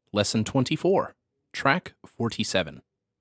Lesson 24, Track 47.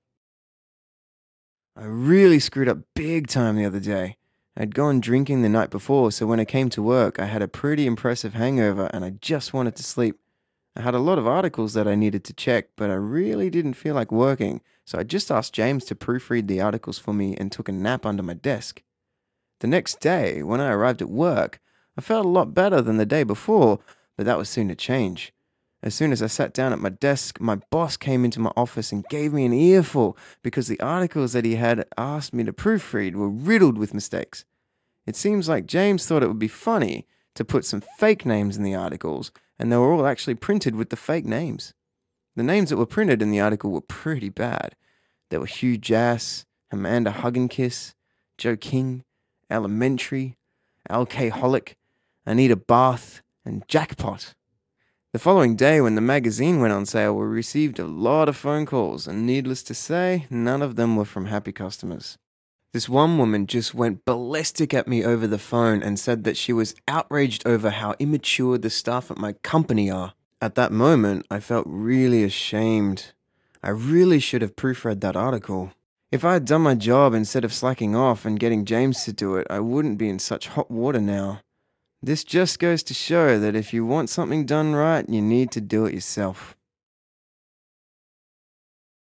I really screwed up big time the other day. I'd gone drinking the night before, so when I came to work, I had a pretty impressive hangover and I just wanted to sleep. I had a lot of articles that I needed to check, but I really didn't feel like working, so I just asked James to proofread the articles for me and took a nap under my desk. The next day, when I arrived at work, I felt a lot better than the day before, but that was soon to change. As soon as I sat down at my desk, my boss came into my office and gave me an earful because the articles that he had asked me to proofread were riddled with mistakes. It seems like James thought it would be funny to put some fake names in the articles, and they were all actually printed with the fake names. The names that were printed in the article were pretty bad. There were Hugh Jass, Amanda Hugginkiss, Joe King, Elementary, Alcoholic, Anita Bath, and Jackpot. The following day, when the magazine went on sale, we received a lot of phone calls, and needless to say, none of them were from happy customers. This one woman just went ballistic at me over the phone and said that she was outraged over how immature the staff at my company are. At that moment, I felt really ashamed. I really should have proofread that article. If I had done my job instead of slacking off and getting James to do it, I wouldn't be in such hot water now. This just goes to show that if you want something done right, you need to do it yourself.